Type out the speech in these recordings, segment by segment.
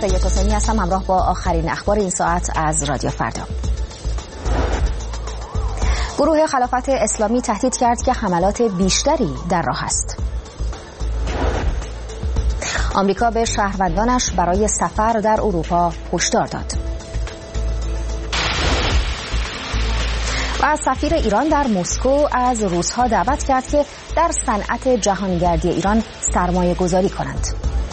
رفیع حسینی هستم، همراه با آخرین اخبار این ساعت از رادیو فردا. گروه خلافت اسلامی تهدید کرد که حملات بیشتری در راه است. آمریکا به شهروندانش برای سفر در اروپا هشدار داد. و سفیر ایران در مسکو از روس‌ها دعوت کرد که در صنعت جهانگردی ایران سرمایه گذاری کنند.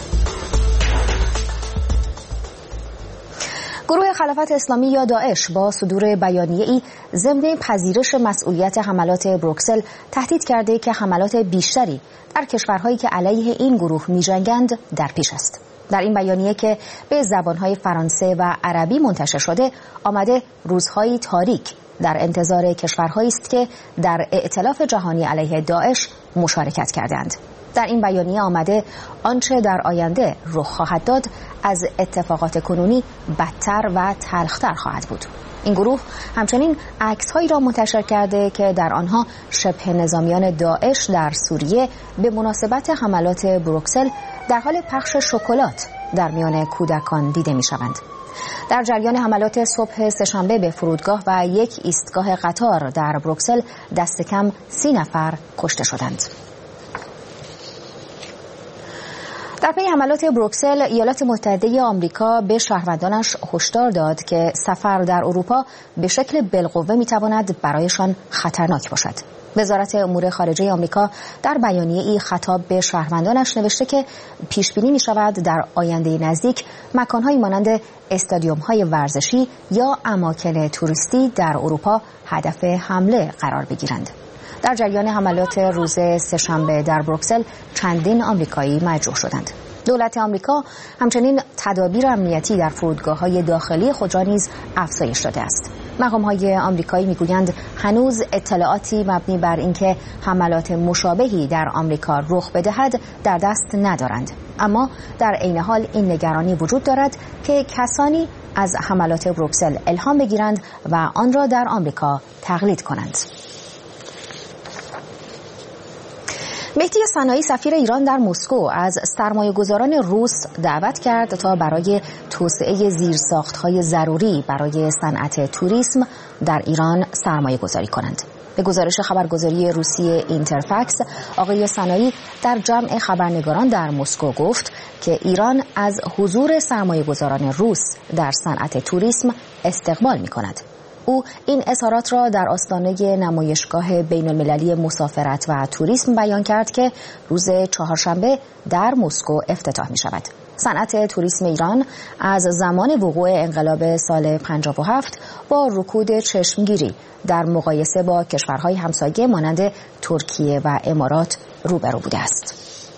گروه خلافت اسلامی یا داعش با صدور بیانیه‌ای ضمن پذیرش مسئولیت حملات بروکسل تهدید کرده که حملات بیشتری در کشورهایی که علیه این گروه می‌جنگند در پیش است. در این بیانیه که به زبان‌های فرانسه و عربی منتشر شده آمده روزهای تاریک در انتظار کشورهایی است که در ائتلاف جهانی علیه داعش مشارکت کردند. در این بیانیه آمده آنچه در آینده رخ خواهد داد از اتفاقات کنونی بدتر و تلختر خواهد بود. این گروه همچنین عکس‌هایی را منتشر کرده که در آنها شبه نظامیان داعش در سوریه به مناسبت حملات بروکسل در حال پخش شکلات در میان کودکان دیده می‌شوند. در جریان حملات صبح سه‌شنبه به فرودگاه و یک ایستگاه قطار در بروکسل دست کم 30 نفر کشته شدند. در پی حملات بروکسل، ایالات متحده آمریکا به شهروندانش هشدار داد که سفر در اروپا به شکل بالقوه میتواند برایشان خطرناک باشد. وزارت امور خارجه آمریکا در بیانیه‌ای خطاب به شهروندانش نوشته که پیش بینی می‌شود در آینده نزدیک مکان‌هایی مانند استادیوم‌های ورزشی یا اماکن توریستی در اروپا هدف حمله قرار بگیرند. در جریان حملات روز سه‌شنبه در بروکسل چندین آمریکایی مجروح شدند. دولت آمریکا همچنین تدابیر امنیتی در فرودگاه‌های داخلی خود را نیز افزایش داده است. مقام‌های آمریکایی می‌گویند هنوز اطلاعاتی مبنی بر اینکه حملات مشابهی در آمریکا رخ بدهد در دست ندارند، اما در عین حال این نگرانی وجود دارد که کسانی از حملات بروکسل الهام بگیرند و آن را در آمریکا تقلید کنند. مهدی صناعی سفیر ایران در مسکو از سرمایه‌گذاران روس دعوت کرد تا برای توسعه زیرساخت‌های ضروری برای صنعت توریسم در ایران سرمایه‌گذاری کنند. به گزارش خبرگزاری روسیه اینترفکس، آقای صناعی در جمع خبرنگاران در مسکو گفت که ایران از حضور سرمایه‌گذاران روس در صنعت توریسم استقبال می‌کند. او این اظهارات را در آستانه نمایشگاه بین‌المللی مسافرت و توریسم بیان کرد که روز چهارشنبه در مسکو افتتاح می شود. صنعت توریسم ایران از زمان وقوع انقلاب سال 57 با رکود چشمگیری در مقایسه با کشورهای همسایه مانند ترکیه و امارات روبرو بوده است.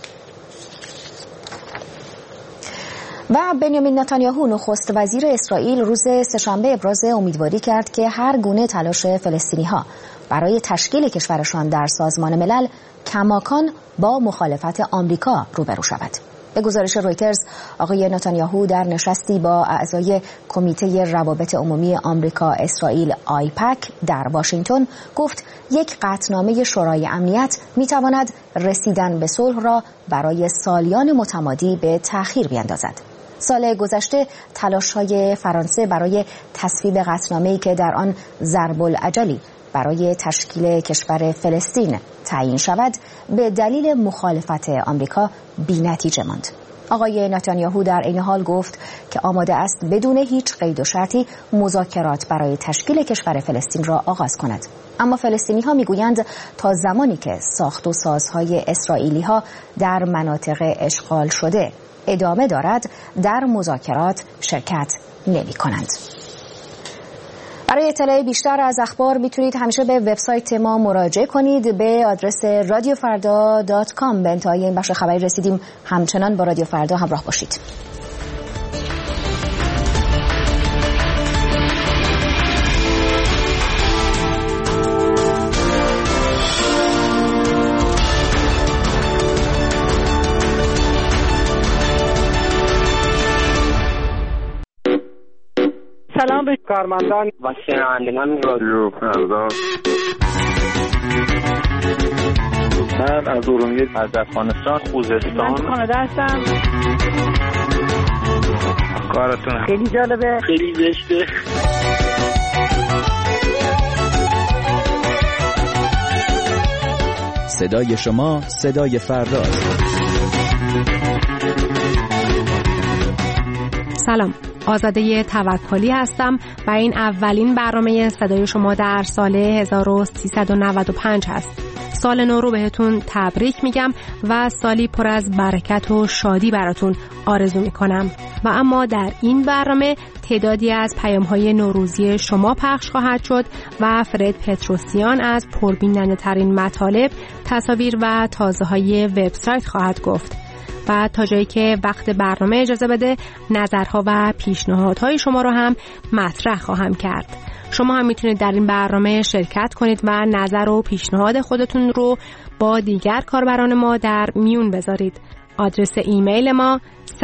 و بنیامین نتانیاهو نخست وزیر اسرائیل روز سه‌شنبه ابراز امیدواری کرد که هر گونه تلاش فلسطینی‌ها برای تشکیل کشورشان در سازمان ملل کماکان با مخالفت آمریکا روبرو شود. به گزارش رویترز، آقای نتانیاهو در نشستی با اعضای کمیته روابط عمومی آمریکا اسرائیل آیپک در واشنگتن گفت یک قطعنامه شورای امنیت می‌تواند رسیدن به صلح را برای سالیان متمادی به تأخیر بیندازد. سال گذشته تلاش‌های فرانسه برای تصویب قطعنامه‌ای که در آن ضرب الاجلی برای تشکیل کشور فلسطین تعیین شود به دلیل مخالفت آمریکا بی‌نتیجه ماند. آقای نتانیاهو در این حال گفت که آماده است بدون هیچ قید و شرطی مذاکرات برای تشکیل کشور فلسطین را آغاز کند. اما فلسطینی‌ها می‌گویند تا زمانی که ساخت و سازهای اسرائیلی‌ها در مناطق اشغال شده ادامه دارد در مذاکرات شرکت نمی‌کنند. برای اطلاع بیشتر از اخبار میتونید همیشه به وبسایت ما مراجعه کنید به آدرس radiofarda.com. به انتهای این بخش خبری رسیدیم. همچنان با رادیو فردا همراه باشید. سلام به کارمندان و شنوندگان رادیو فردا. من از ارومیه، از افغانستان، خوزستان، من کانادا هستم. کارتون خیلی جالبه، خیلی زشته. صدای شما صدای فرداست. سلام، آزاده توکلی هستم و این اولین برنامه صدای شما در سال 1395 هست. سال نو رو بهتون تبریک میگم و سالی پر از برکت و شادی براتون آرزو میکنم. و اما در این برنامه تعدادی از پیام‌های نوروزی شما پخش خواهد شد و فرد پتروسیان از پربیننده ترین مطالب، تصاویر و تازه‌های وبسایت خواهد گفت. و تا جایی که وقت برنامه اجازه بده نظرها و پیشنهادهای شما رو هم مطرح خواهم کرد. شما هم میتونید در این برنامه شرکت کنید و نظر و پیشنهاد خودتون رو با دیگر کاربران ما در میون بذارید. آدرس ایمیل ما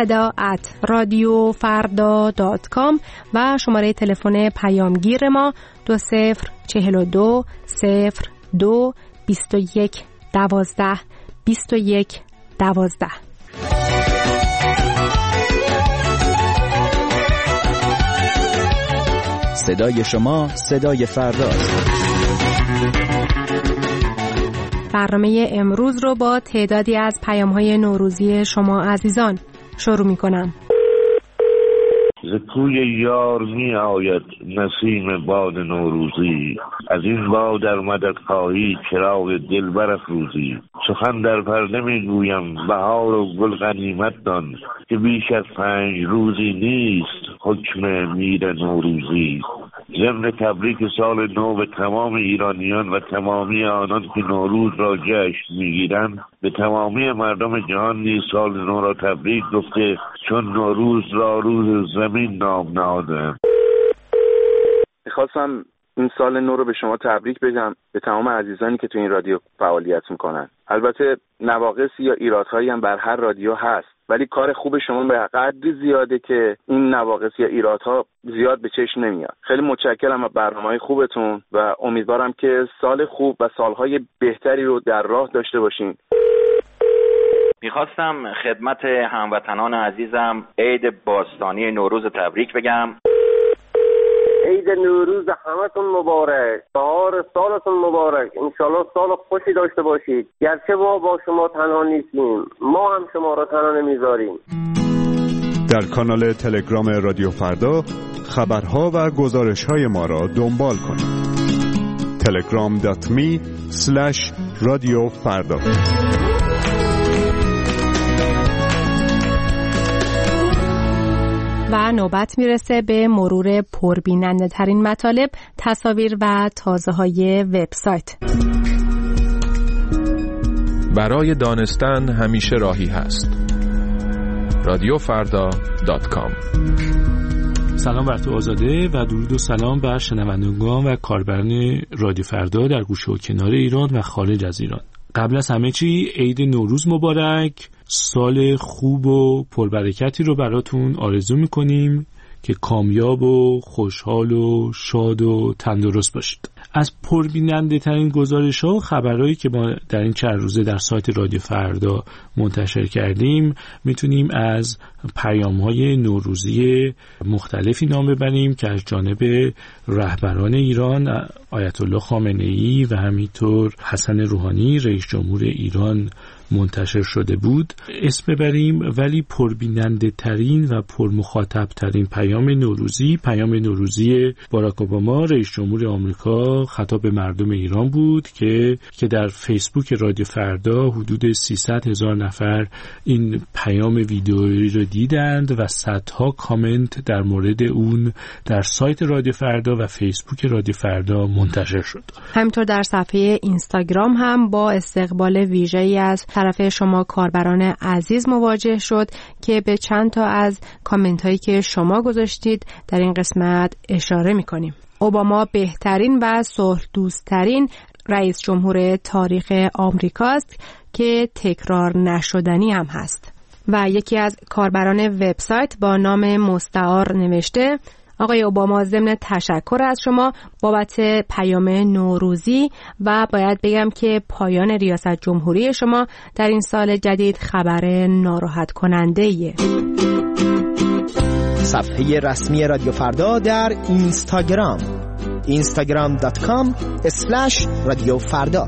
seda@radiofarda.com و شماره تلفن پیامگیر ما 2042 02 21 12 21 12. صدای شما صدای فرداست. برنامه امروز رو با تعدادی از پیام‌های نوروزی شما عزیزان شروع می‌کنم. ز کوی یار می آید نسیم باد نوروزی، از این باد در مدد خواهی چراغ دل برافروزی. سخن در پرده می گویم بهار و گل غنیمت دان، که بیش از 5 روزی نیست حکم میر نوروزی. ضمن تبریک سال نو به تمام ایرانیان و تمامی آنان که نوروز را جشن میگیرند، به تمامی مردم جهان نیز سال نو را تبریک گفته، چون نوروز را روز زمین نام نهادند. میخواستم این سال نو رو به شما تبریک بگم، به تمام عزیزانی که تو این رادیو فعالیت میکنن. البته نواقصی یا ایرادهایی هم بر هر رادیو هست، ولی کار خوب شما به قدری زیاده که این نواقص یا ایرادها زیاد به چشم نمیاد. خیلی متشکرم از برنامه‌های خوبتون و امیدوارم که سال خوب و سالهای بهتری رو در راه داشته باشین. میخواستم خدمت هموطنان عزیزم عید باستانی نوروز تبریک بگم. عید نوروز همتون مبارک، بهار سالتون مبارک، انشالله سال خوشی داشته باشید. گرچه ما با شما تنها نیستیم، ما هم شما را تنها نمیذاریم. در کانال تلگرام رادیو فردا خبرها و گزارش‌های ما را دنبال کنید. telegram.me/radiofarda. و نوبت میرسه به مرور پربیننده ترین مطالب، تصاویر و تازه‌های وبسایت. برای دانستن همیشه راهی هست. radiofarda.com. سلام بر تو آزاده و درود و سلام بر شنوندگان و کاربران رادیو فردا در گوشه و کنار ایران و خارج از ایران. قبل از همه چی عید نوروز مبارک، سال خوب و پربرکتی رو براتون آرزو میکنیم که کامیاب و خوشحال و شاد و تندرست باشید. از پربیننده ترین گزارش ها و خبرهایی که ما در این چند روزه در سایت رادیو فردا منتشر کردیم میتونیم از پیام های نوروزی مختلفی نام ببریم که از جانب رهبران ایران آیت الله خامنه‌ای و همینطور حسن روحانی رئیس جمهور ایران منتشر شده بود اسم ببریم. ولی پربیننده ترین و پرمخاطب ترین پیام نوروزی باراک اوباما رئیس جمهور آمریکا خطاب به مردم ایران بود که در فیسبوک رادیو فردا حدود 300,000 نفر این پیام ویدئویی رو دیدند و صدها کامنت در مورد اون در سایت رادیو فردا و فیسبوک رادیو فردا منتشر شد. همینطور در صفحه اینستاگرام هم با استقبال ویژه‌ای از طرف شما کاربران عزیز مواجه شد که به چند تا از کامنت هایی که شما گذاشتید در این قسمت اشاره می‌کنیم. اوباما بهترین و صلح دوست‌ترین رئیس جمهور تاریخ آمریکاست که تکرار نشدنی هم هست. و یکی از کاربران وبسایت با نام مستعار نوشته: آقای اوباما، ضمن تشکر از شما بابت پیام نوروزی و باید بگم که پایان ریاست جمهوری شما در این سال جدید خبر ناراحت کننده ایه. صفحه رسمی رادیو فردا در اینستاگرام instagram.com/رادیوفردا.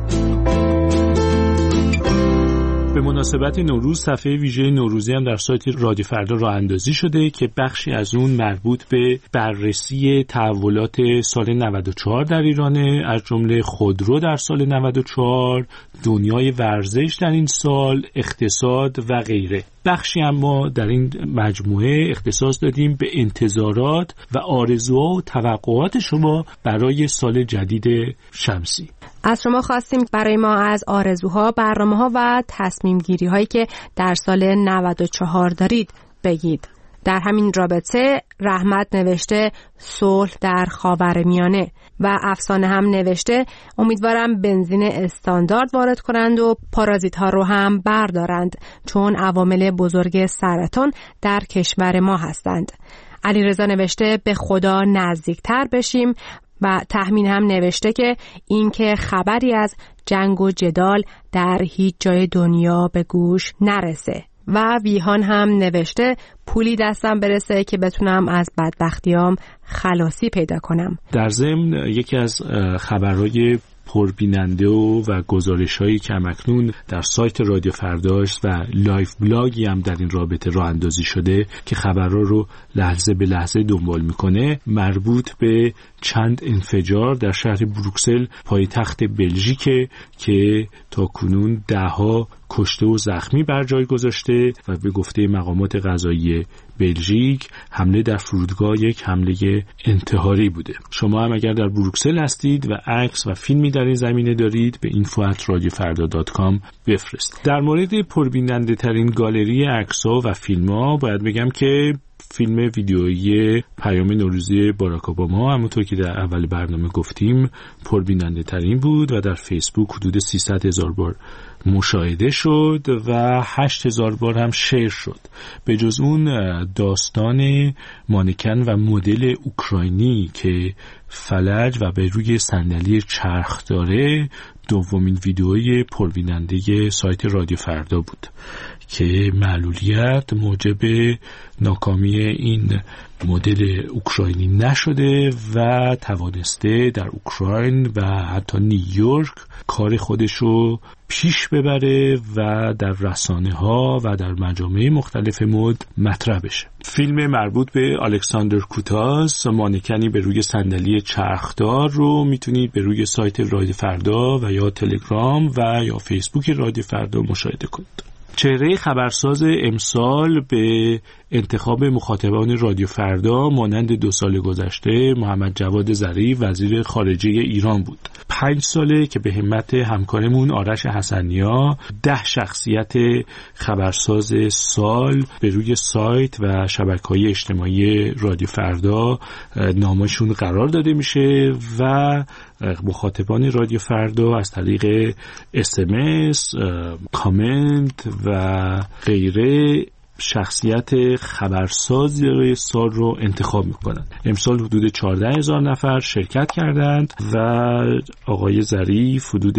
به مناسبت نوروز صفحه ویژه نوروزی هم در سایت رادیو فردا راه اندازی شده که بخشی از اون مربوط به بررسی تحولات سال 94 در ایرانه، از جمله خودرو در سال 94، دنیای ورزش در این سال، اقتصاد و غیره. بخشی اما در این مجموعه اختصاص دادیم به انتظارات و آرزوها و توقعات شما برای سال جدید شمسی. از شما خواستیم برای ما از آرزوها، برنامه‌ها و تصمیم گیری هایی که در سال 94 دارید بگید. در همین رابطه رحمت نوشته صلح در خاورمیانه و افسانه هم نوشته امیدوارم بنزین استاندارد وارد کنند و پارازیت ها رو هم بردارند چون عوامل بزرگ سرطان در کشور ما هستند. علیرضا نوشته به خدا نزدیکتر بشیم و تحمین هم نوشته که این که خبری از جنگ و جدال در هیچ جای دنیا به گوش نرسه. و ویهان هم نوشته پولی دستم برسه که بتونم از بدبختیام خلاصی پیدا کنم. در ضمن یکی از خبرهای پربیننده و گزارش‌هایی که همکنون در سایت رادیو فرداست و لایف بلاگی هم در این رابطه راه اندازی شده که خبرها رو لحظه به لحظه دنبال میکنه، مربوط به چند انفجار در شهر بروکسل پایتخت بلژیک که تاکنون ده‌ها کشته و زخمی بر جای گذاشته و به گفته مقامات قضایی بلژیک حمله در فرودگاه یک حمله انتحاری بوده. شما هم اگر در بروکسل هستید و عکس و فیلمی در این زمینه دارید به info@radiofarda.com بفرستید. در مورد پربیننده ترین گالری عکس‌ها و فیلم‌ها باید بگم که فیلم ویدیویی پیام نوروزی باراک اوباما همونطور که در اول برنامه گفتیم پربیننده ترین بود و در فیسبوک حدود 300,000 بار مشاهده شد و 8,000 بار هم شیر شد. به جز اون داستان مانکن و مدل اوکراینی که فلج و به روی صندلی چرخ داره دومین ویدئوی پربیننده سایت رادیو فردا بود که معلولیت موجب ناکامی این مدل اوکراینی نشده و توانسته در اوکراین و حتی نیویورک کار خودشو پیش ببره و در رسانه‌ها و در مجامع مختلف مد مطرح بشه. فیلم مربوط به الکساندر کوتاس مانکنی به روی صندلی چرخدار رو میتونید به روی سایت رادیو فردا و یا تلگرام و یا فیسبوک رادیو فردا مشاهده کنید. چهره خبرساز امسال به انتخاب مخاطبان رادیو فردا مانند 2 سال گذشته محمد جواد ظریف وزیر خارجه ایران بود. 5 ساله که به همت همکارمون آرش حسنیا 10 شخصیت خبرساز سال به روی سایت و شبکه‌های اجتماعی رادیو فردا نامشون قرار داده میشه و مخاطبان رادیو فردا از طریق SMS، کامنت و غیره شخصیت خبرساز سال رو انتخاب میکنن. امسال حدود 14,000 نفر شرکت کردند و آقای ظریف حدود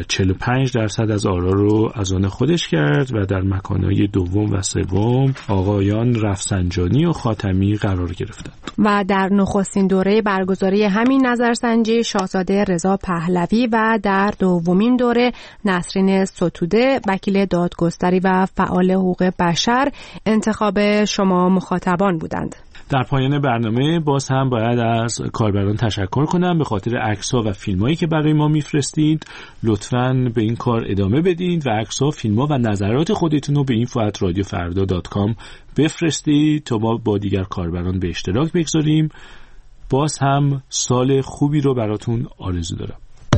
45% از آرا رو از آن خودش کرد و در مکانهای دوم و سوم آقایان رفسنجانی و خاتمی قرار گرفتند. و در نخستین دوره برگزاری همین نظرسنجی شاهزاده رضا پهلوی و در دومین دوره نسرین ستوده وکیل دادگستری و فعال حقوق بشر انتخاب شما مخاطبان بودند. در پایان برنامه باز هم باید از کاربران تشکر کنم به خاطر عکس‌ها و فیلمایی که برای ما میفرستید. لطفاً به این کار ادامه بدید و عکس‌ها، فیلم‌ها و نظرات خودتون رو به info@radiofarda.com بفرستید تا ما با دیگر کاربران به اشتراک بگذاریم. باز هم سال خوبی رو براتون آرزو دارم.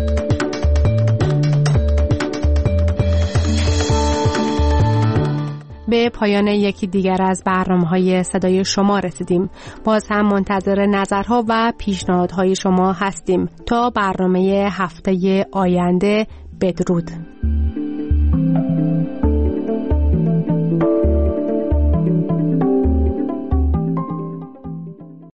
به پایان یکی دیگر از برنامه‌های صدای شما رسیدیم. باز هم منتظر نظرها و پیشنهادهای شما هستیم. تا برنامه هفته آینده، بدرود.